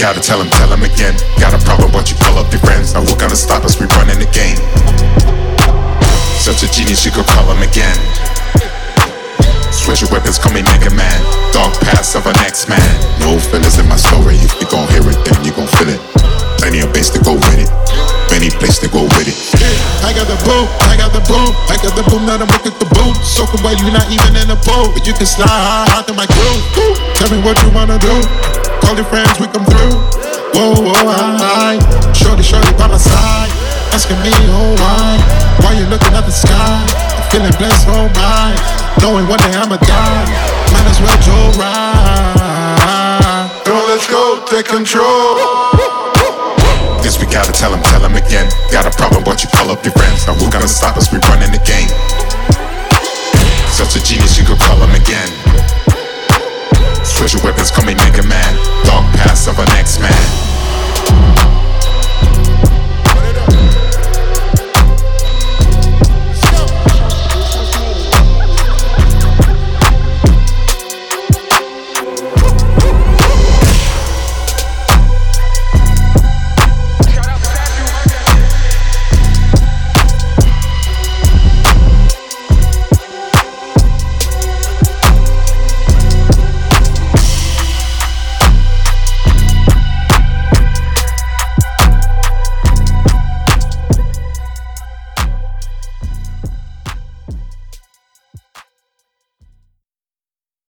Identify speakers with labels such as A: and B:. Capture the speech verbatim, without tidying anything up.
A: gotta tell him, tell him again. Got a problem, but you call up your friends. Now who gonna stop us? We running the game. Such a genius, you could call him again. Switch your weapons, call me Mega Man. Dog pass of an X-Man. No fillers in my story. If you gon' hear it, then you gon' feel it. Plenty of bass to go with it. Many place to go with it.
B: I got the boom, I got the boom, I got the boom, now I'm with the boom. So cool, but you not even in the boat, but you can slide out to my crew. Tell me what you wanna do. Call your friends, we come through. Whoa, whoa, hi, shorty, shorty by my side, asking me, oh why, why you looking at the sky? I'm feeling blessed, oh my, knowing one day I'ma die. Might as well Joe ride. So let's go, take control.
A: This we gotta tell him, tell him again. Got a problem, but you call